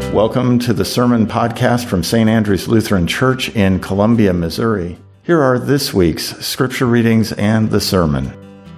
Welcome to the Sermon Podcast from St. Andrew's Lutheran Church in Columbia, Missouri. Here are this week's scripture readings and the sermon.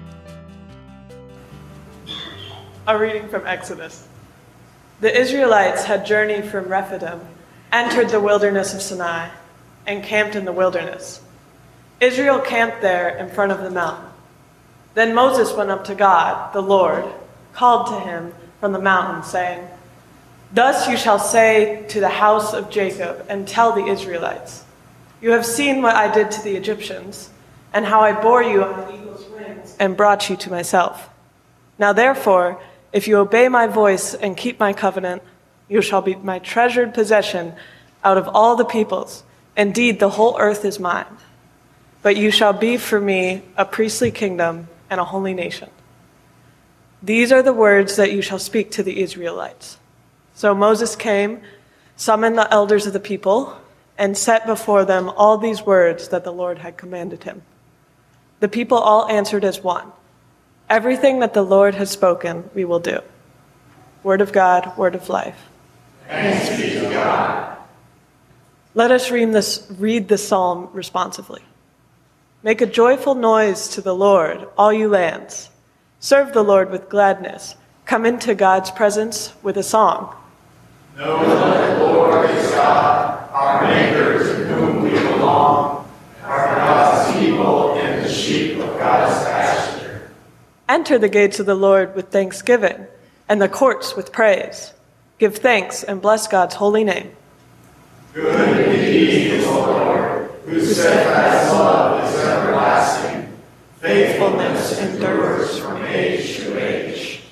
A reading from Exodus. The Israelites had journeyed from Rephidim, entered the wilderness of Sinai, and camped in the wilderness. Israel camped there in front of the mountain. Then Moses went up to God, the Lord, called to him from the mountain, saying, "Thus you shall say to the house of Jacob and tell the Israelites, you have seen what I did to the Egyptians, and how I bore you on eagle's wings and brought you to myself. Now therefore, if you obey my voice and keep my covenant, you shall be my treasured possession out of all the peoples. Indeed, the whole earth is mine. But you shall be for me a priestly kingdom and a holy nation. These are the words that you shall speak to the Israelites." So Moses came, summoned the elders of the people, and set before them all these words that the Lord had commanded him. The people all answered as one, "Everything that the Lord has spoken, we will do." Word of God, word of life. Thanks be to God. Let us read the psalm responsively. Make a joyful noise to the Lord, all you lands. Serve the Lord with gladness. Come into God's presence with a song. Know that the Lord is God, our Maker, to whom we belong, are God's people and the sheep of God's pasture. Enter the gates of the Lord with thanksgiving, and the courts with praise. Give thanks and bless God's holy name. Good indeed is the Lord, whose steadfast love is everlasting. Faithfulness endures from age to age.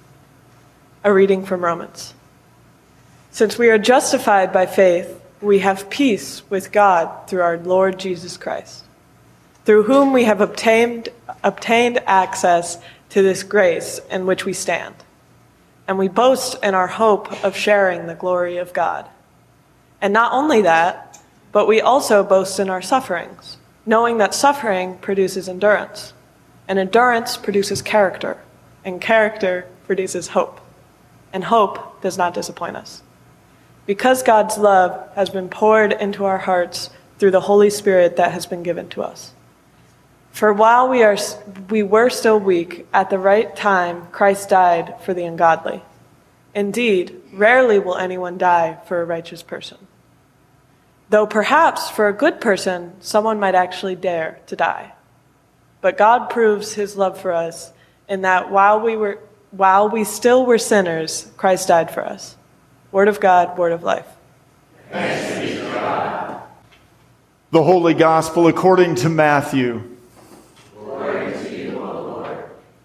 A reading from Romans. Since we are justified by faith, we have peace with God through our Lord Jesus Christ, through whom we have obtained access to this grace in which we stand. And we boast in our hope of sharing the glory of God. And not only that, but we also boast in our sufferings, knowing that suffering produces endurance, and endurance produces character, and character produces hope, and hope does not disappoint us. Because God's love has been poured into our hearts through the Holy Spirit that has been given to us. For while we were still weak, at the right time Christ died for the ungodly. Indeed, rarely will anyone die for a righteous person. Though perhaps for a good person, someone might actually dare to die. But God proves his love for us in that while we still were sinners, Christ died for us. Word of God, word of life. Thanks be to God. The Holy Gospel according to Matthew. Glory to you, O Lord.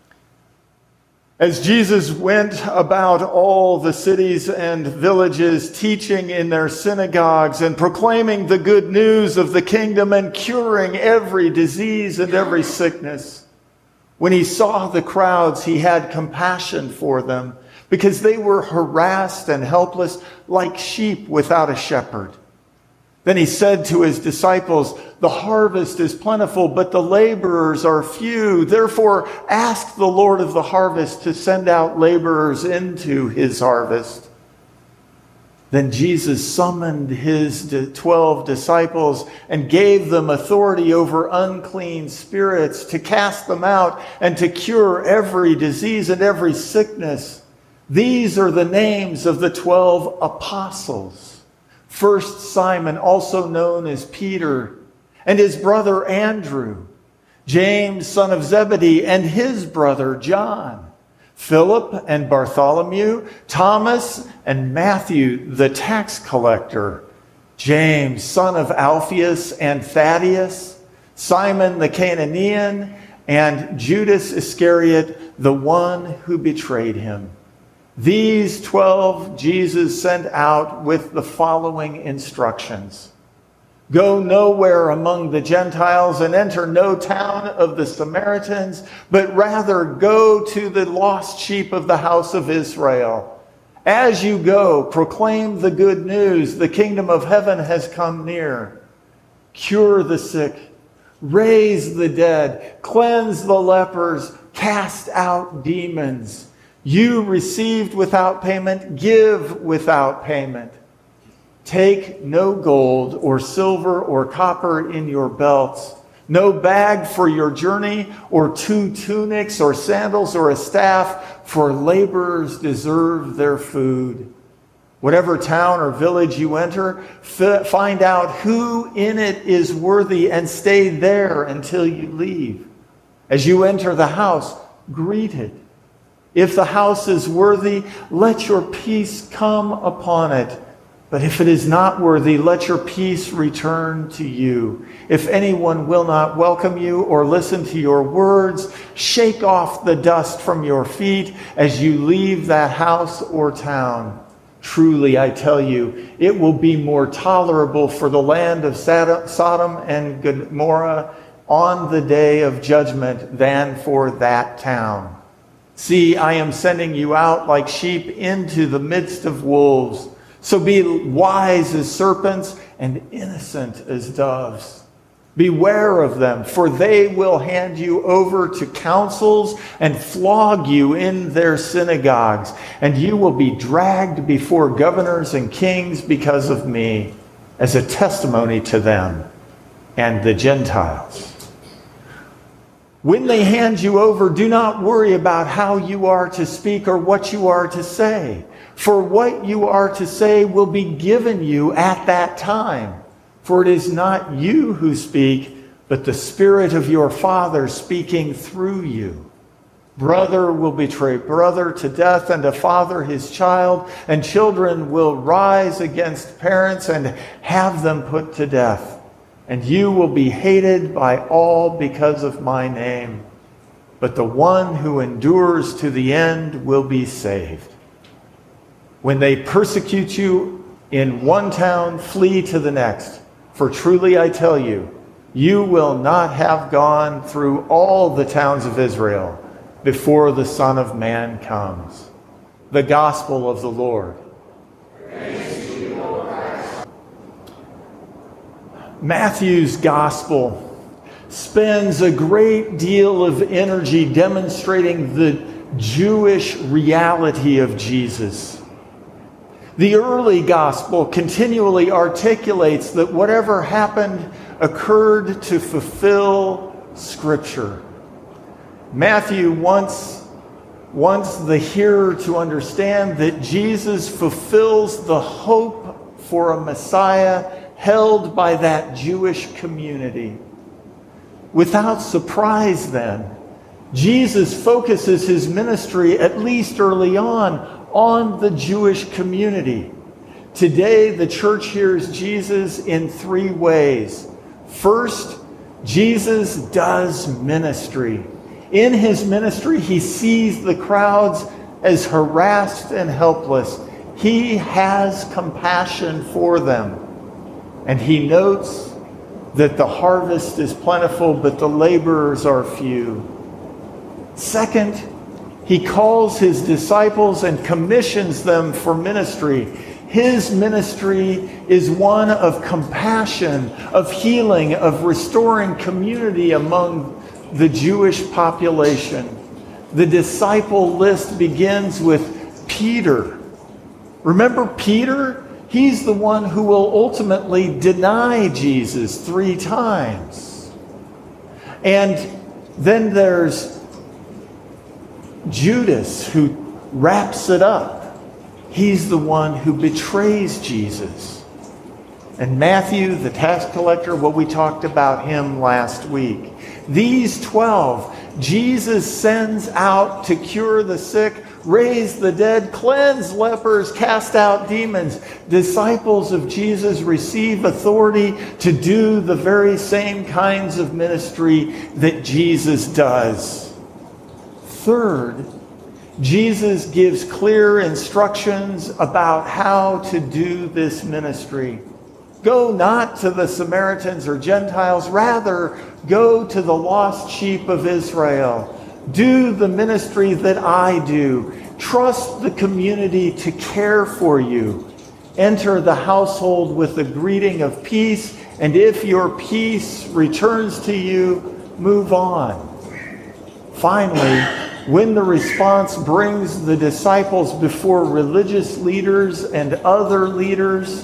As Jesus went about all the cities and villages, teaching in their synagogues and proclaiming the good news of the kingdom and curing every disease and every sickness, when he saw the crowds, he had compassion for them because they were harassed and helpless like sheep without a shepherd. Then he said to his disciples, "The harvest is plentiful, but the laborers are few. Therefore, ask the Lord of the harvest to send out laborers into his harvest." Then Jesus summoned his 12 disciples and gave them authority over unclean spirits to cast them out and to cure every disease and every sickness. These are the names of the 12 apostles. First, Simon, also known as Peter, and his brother Andrew, James, son of Zebedee, and his brother John, Philip and Bartholomew, Thomas and Matthew, the tax collector, James, son of Alphaeus and Thaddeus, Simon the Canaanian, and Judas Iscariot, the one who betrayed him. These 12 Jesus sent out with the following instructions. Go nowhere among the Gentiles and enter no town of the Samaritans, but rather go to the lost sheep of the house of Israel. As you go, proclaim the good news. The kingdom of heaven has come near. Cure the sick, raise the dead, cleanse the lepers, cast out demons. You received without payment, give without payment. Take no gold or silver or copper in your belts, no bag for your journey, or 2 tunics or sandals or a staff, for laborers deserve their food. Whatever town or village you enter, find out who in it is worthy and stay there until you leave. As you enter the house, greet it. If the house is worthy, let your peace come upon it. But if it is not worthy, let your peace return to you. If anyone will not welcome you or listen to your words, shake off the dust from your feet as you leave that house or town. Truly, I tell you, it will be more tolerable for the land of Sodom and Gomorrah on the day of judgment than for that town. See, I am sending you out like sheep into the midst of wolves. So be wise as serpents and innocent as doves. Beware of them, for they will hand you over to councils and flog you in their synagogues, and you will be dragged before governors and kings because of me, as a testimony to them and the Gentiles. When they hand you over, do not worry about how you are to speak or what you are to say. For what you are to say will be given you at that time. For it is not you who speak, but the Spirit of your Father speaking through you. Brother will betray brother to death, and a father his child, and children will rise against parents and have them put to death. And you will be hated by all because of my name. But the one who endures to the end will be saved. When they persecute you in one town, flee to the next. For truly I tell you, you will not have gone through all the towns of Israel before the Son of Man comes. The Gospel of the Lord. Praise to you, O Christ. Matthew's Gospel spends a great deal of energy demonstrating the Jewish reality of Jesus. The early gospel continually articulates that whatever happened occurred to fulfill Scripture. Matthew wants the hearer to understand that Jesus fulfills the hope for a Messiah held by that Jewish community. Without surprise, then, Jesus focuses his ministry, at least early on the Jewish community. Today, the church hears Jesus in 3 ways. First, Jesus does ministry. In his ministry, he sees the crowds as harassed and helpless. He has compassion for them. And he notes that the harvest is plentiful, but the laborers are few. Second, he calls his disciples and commissions them for ministry. His ministry is one of compassion, of healing, of restoring community among the Jewish population. The disciple list begins with Peter. Remember Peter? He's the one who will ultimately deny Jesus 3 times. And then there's Judas, who wraps it up. He's the one who betrays Jesus. And Matthew, the tax collector, well, we talked about him last week. These 12, Jesus sends out to cure the sick, raise the dead, cleanse lepers, cast out demons. Disciples of Jesus receive authority to do the very same kinds of ministry that Jesus does. Third, Jesus gives clear instructions about how to do this ministry. Go not to the Samaritans or Gentiles, rather go to the lost sheep of Israel. Do the ministry that I do. Trust the community to care for you. Enter the household with the greeting of peace, and if your peace returns to you, move on. Finally, when the response brings the disciples before religious leaders and other leaders,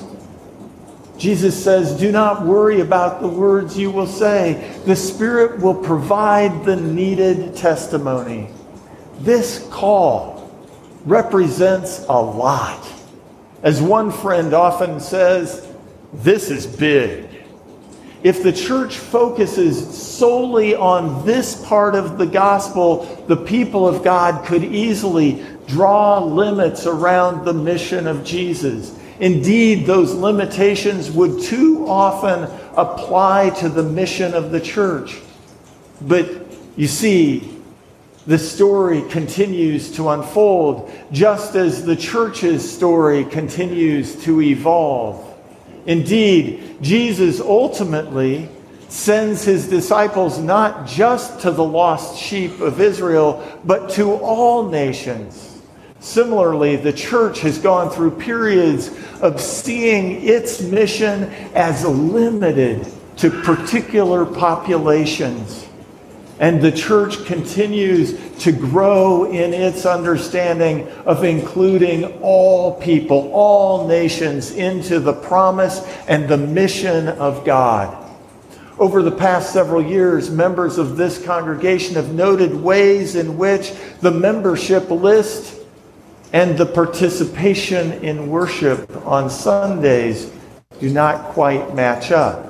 Jesus says, do not worry about the words you will say. The Spirit will provide the needed testimony. This call represents a lot. As one friend often says, this is big. If the church focuses solely on this part of the gospel, the people of God could easily draw limits around the mission of Jesus. Indeed, those limitations would too often apply to the mission of the church. But you see, the story continues to unfold, just as the church's story continues to evolve. Indeed, Jesus ultimately sends his disciples not just to the lost sheep of Israel, but to all nations. Similarly, the church has gone through periods of seeing its mission as limited to particular populations. And the church continues to grow in its understanding of including all people, all nations into the promise and the mission of God. Over the past several years, members of this congregation have noted ways in which the membership list and the participation in worship on Sundays do not quite match up.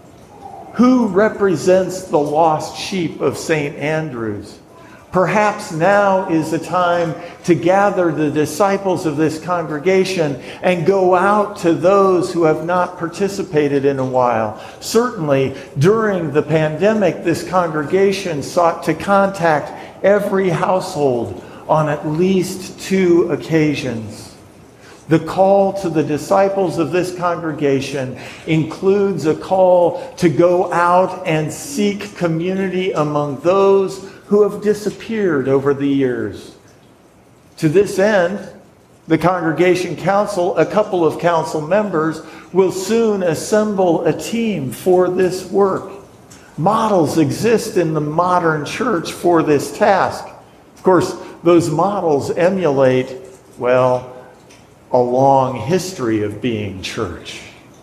Who represents the lost sheep of St. Andrews? Perhaps now is the time to gather the disciples of this congregation and go out to those who have not participated in a while. Certainly, during the pandemic, this congregation sought to contact every household on at least 2 occasions. The call to the disciples of this congregation includes a call to go out and seek community among those who have disappeared over the years. To this end, the congregation council, a couple of council members, will soon assemble a team for this work. Models exist in the modern church for this task. Of course, those models emulate, well, a long history of being church.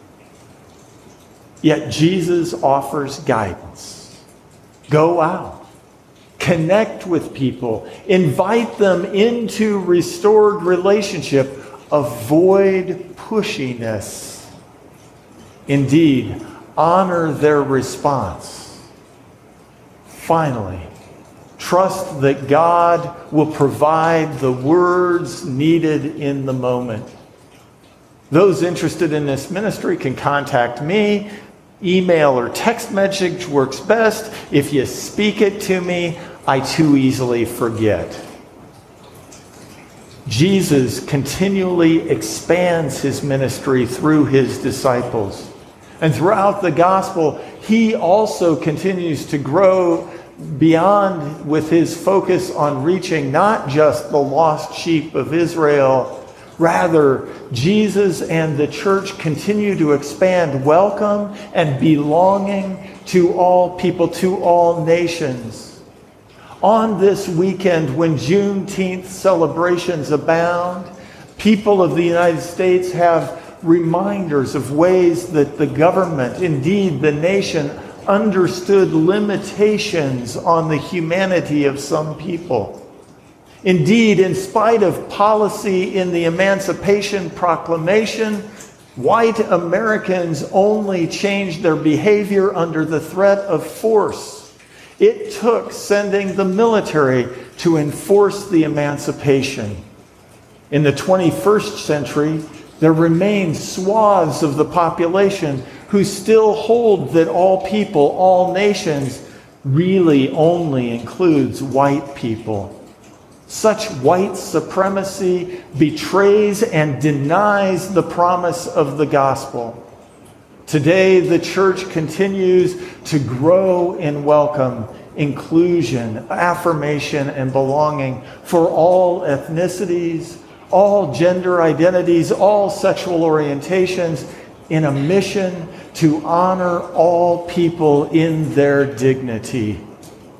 Yet Jesus offers guidance. Go out. Connect with people. Invite them into restored relationship. Avoid pushiness. Indeed, honor their response. Finally, trust that God will provide the words needed in the moment. Those interested in this ministry can contact me. Email or text message works best. If you speak it to me, I too easily forget. Jesus continually expands his ministry through his disciples. And throughout the gospel, he also continues to grow beyond with his focus on reaching not just the lost sheep of Israel. Rather, Jesus and the church continue to expand welcome and belonging to all people, to all nations. On this weekend, when Juneteenth celebrations abound, people of the United States have reminders of ways that the government, indeed the nation, understood limitations on the humanity of some people. Indeed, in spite of policy in the Emancipation Proclamation, white Americans only changed their behavior under the threat of force. It took sending the military to enforce the emancipation. In the 21st century, there remain swaths of the population who still hold that all people, all nations, really only includes white people. Such white supremacy betrays and denies the promise of the gospel. Today, the church continues to grow in welcome, inclusion, affirmation, and belonging for all ethnicities, all gender identities, all sexual orientations, in a mission to honor all people in their dignity.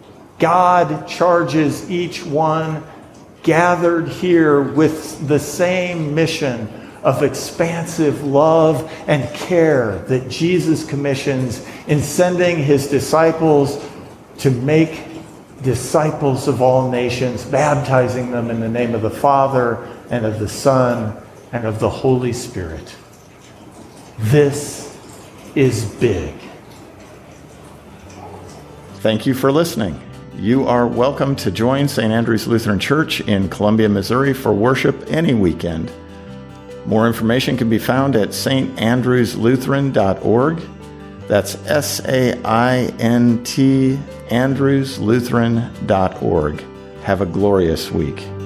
God charges each one gathered here with the same mission of expansive love and care that Jesus commissions in sending his disciples to make disciples of all nations, baptizing them in the name of the Father and of the Son and of the Holy Spirit. This is big. Thank you for listening. You are welcome to join St. Andrew's Lutheran Church in Columbia, Missouri for worship any weekend. More information can be found at standrewslutheran.org. That's SAINT, andrewslutheran.org. Have a glorious week.